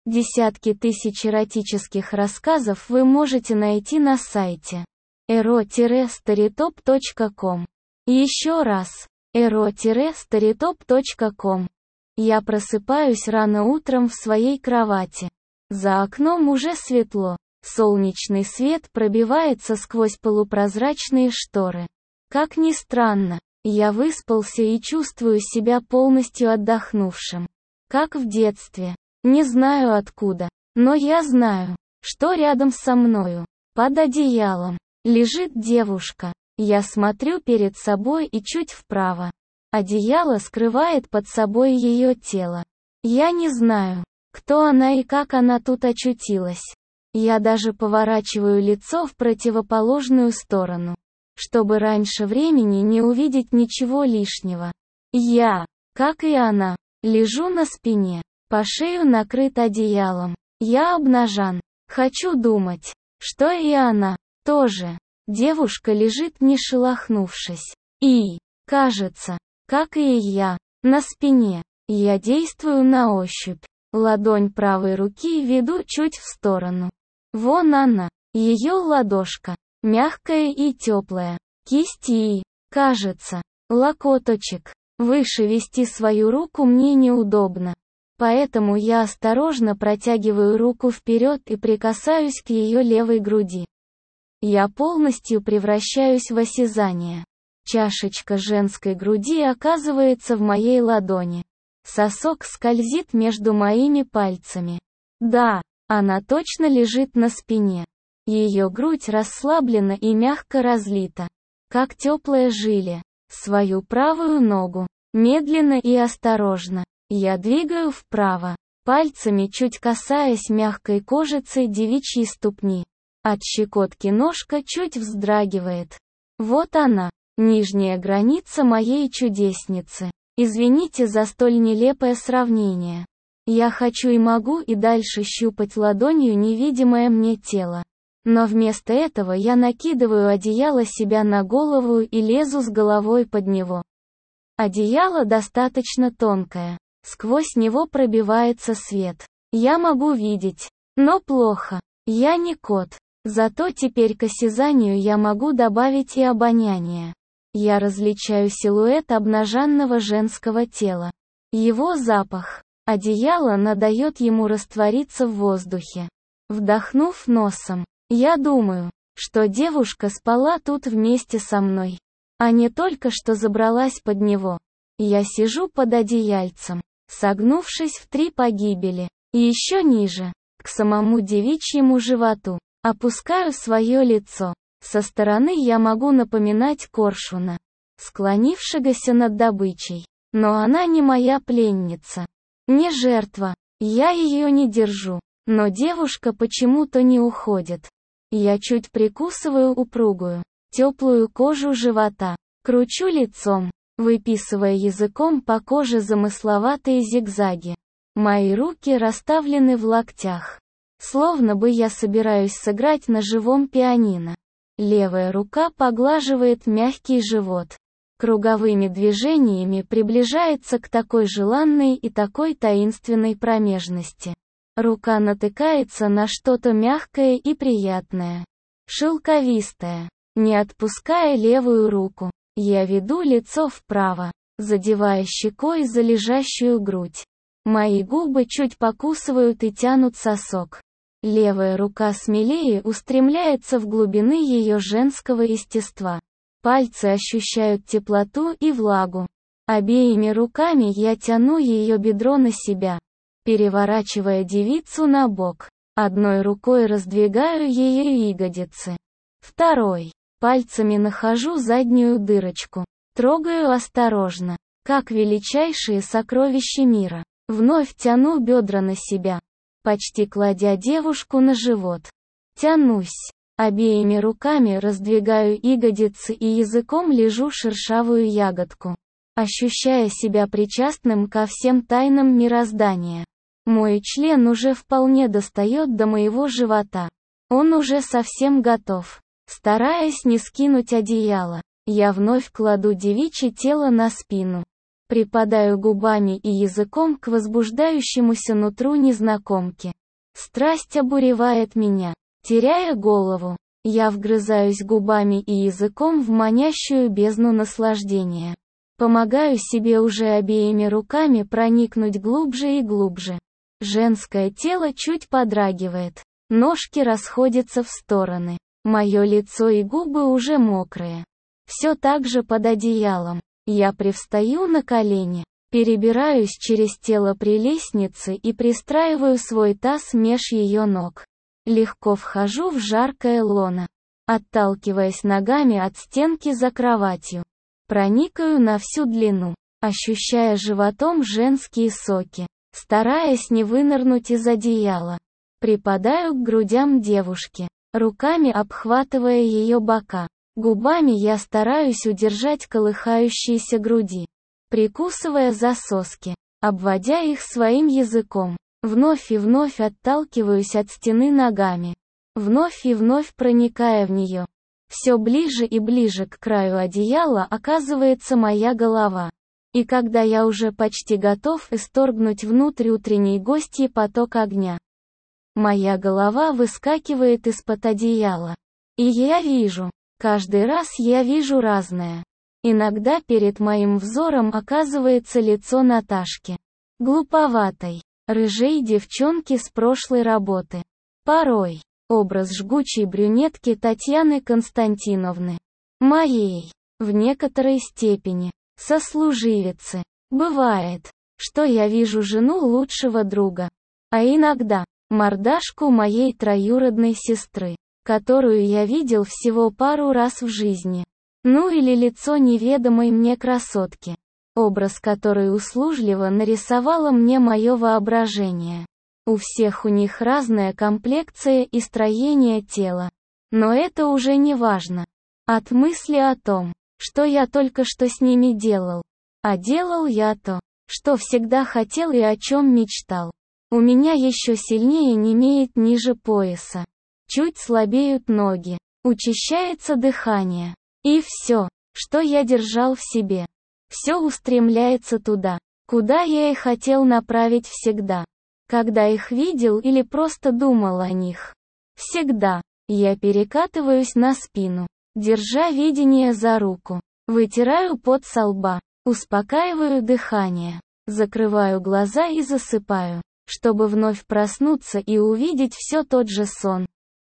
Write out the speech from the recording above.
Десятки тысяч эротических рассказов вы можете найти на сайте ero-storytop.com. Еще раз, ero-storytop.com. Я просыпаюсь рано утром в своей кровати. За окном уже светло. Солнечный свет пробивается сквозь полупрозрачные шторы. Как ни странно, я выспался и чувствую себя полностью отдохнувшим. Как в детстве. Не знаю откуда, но я знаю, что рядом со мною, под одеялом, лежит девушка. Я смотрю перед собой и чуть вправо. Одеяло скрывает под собой ее тело. Я не знаю, кто она и как она тут очутилась. Я даже поворачиваю лицо в противоположную сторону, чтобы раньше времени не увидеть ничего лишнего. Я, как и она, лежу на спине, по шею накрыт одеялом. Я обнажен. Хочу думать, что и она тоже. Девушка лежит не шелохнувшись. И, кажется, как и я, на спине. Я действую на ощупь. Ладонь правой руки веду чуть в сторону. Вон она, ее ладошка, мягкая и теплая. Кисть и, кажется, локоточек. Выше вести свою руку мне неудобно. Поэтому я осторожно протягиваю руку вперед и прикасаюсь к ее левой груди. Я полностью превращаюсь в осязание. Чашечка женской груди оказывается в моей ладони. Сосок скользит между моими пальцами. Да, она точно лежит на спине. Ее грудь расслаблена и мягко разлита, как теплое желе. Свою правую ногу, медленно и осторожно, я двигаю вправо, пальцами чуть касаясь мягкой кожицы девичьей ступни. От щекотки ножка чуть вздрагивает. Вот она, нижняя граница моей чудесницы. Извините за столь нелепое сравнение. Я хочу и могу и дальше щупать ладонью невидимое мне тело. Но вместо этого я накидываю одеяло себя на голову и лезу с головой под него. Одеяло достаточно тонкое. Сквозь него пробивается свет. Я могу видеть. Но плохо. Я не кот. Зато теперь к осязанию я могу добавить и обоняние. Я различаю силуэт обнаженного женского тела. Его запах. Одеяло надает ему раствориться в воздухе. Вдохнув носом, я думаю, что девушка спала тут вместе со мной, а не только что забралась под него. Я сижу под одеяльцем, согнувшись в 3 погибели, и еще ниже, к самому девичьему животу, опускаю свое лицо. Со стороны я могу напоминать коршуна, склонившегося над добычей. Но она не моя пленница, не жертва, я ее не держу. Но девушка почему-то не уходит. Я чуть прикусываю упругую, теплую кожу живота, кручу лицом, выписывая языком по коже замысловатые зигзаги. Мои руки расставлены в локтях, словно бы я собираюсь сыграть на живом пианино. Левая рука поглаживает мягкий живот. Круговыми движениями приближается к такой желанной и такой таинственной промежности. Рука натыкается на что-то мягкое и приятное. Шелковистое. Не отпуская левую руку, я веду лицо вправо, задевая щекой за лежащую грудь. Мои губы чуть покусывают и тянут сосок. Левая рука смелее устремляется в глубины ее женского естества. Пальцы ощущают теплоту и влагу. Обеими руками я тяну ее бедро на себя, переворачивая девицу на бок. Одной рукой раздвигаю ее ягодицы. Второй. Пальцами нахожу заднюю дырочку. Трогаю осторожно, как величайшие сокровища мира. Вновь тяну бедра на себя, почти кладя девушку на живот. Тянусь. Обеими руками раздвигаю ягодицы и языком лижу шершавую ягодку, ощущая себя причастным ко всем тайнам мироздания. Мой член уже вполне достает до моего живота. Он уже совсем готов. Стараясь не скинуть одеяло, я вновь кладу девичье тело на спину. Припадаю губами и языком к возбуждающемуся нутру незнакомки. Страсть обуревает меня, теряя голову. Я вгрызаюсь губами и языком в манящую бездну наслаждения. Помогаю себе уже обеими руками проникнуть глубже и глубже. Женское тело чуть подрагивает. Ножки расходятся в стороны. Мое лицо и губы уже мокрые. Все так же под одеялом. Я привстаю на колени, перебираюсь через тело прелестницы и пристраиваю свой таз меж ее ног. Легко вхожу в жаркое лоно, отталкиваясь ногами от стенки за кроватью. Проникаю на всю длину, ощущая животом женские соки, стараясь не вынырнуть из одеяла. Припадаю к грудям девушки, руками обхватывая ее бока. Губами я стараюсь удержать колыхающиеся груди, прикусывая за соски, обводя их своим языком. Вновь и вновь отталкиваюсь от стены ногами, вновь и вновь проникая в нее. Все ближе и ближе к краю одеяла оказывается моя голова. И когда я уже почти готов исторгнуть внутрь утренней гостьи поток огня, моя голова выскакивает из-под одеяла. И я вижу. Каждый раз я вижу разное. Иногда перед моим взором оказывается лицо Наташки. Глуповатой, рыжей девчонки с прошлой работы. Порой образ жгучей брюнетки Татьяны Константиновны. Моей, в некоторой степени, сослуживицы. Бывает, что я вижу жену лучшего друга. А иногда, мордашку моей троюродной сестры, которую я видел всего пару раз в жизни. Ну или лицо неведомой мне красотки, образ которой услужливо нарисовало мне мое воображение. У всех у них разная комплекция и строение тела. Но это уже не важно. От мысли о том, что я только что с ними делал. А делал я то, что всегда хотел и о чем мечтал. У меня еще сильнее немеет ниже пояса. Чуть слабеют ноги, учащается дыхание. И все, что я держал в себе, все устремляется туда, куда я и хотел направить всегда. Когда их видел или просто думал о них. Всегда. Я перекатываюсь на спину, держа видение за руку. Вытираю пот со лба, успокаиваю дыхание, закрываю глаза и засыпаю, чтобы вновь проснуться и увидеть все тот же сон.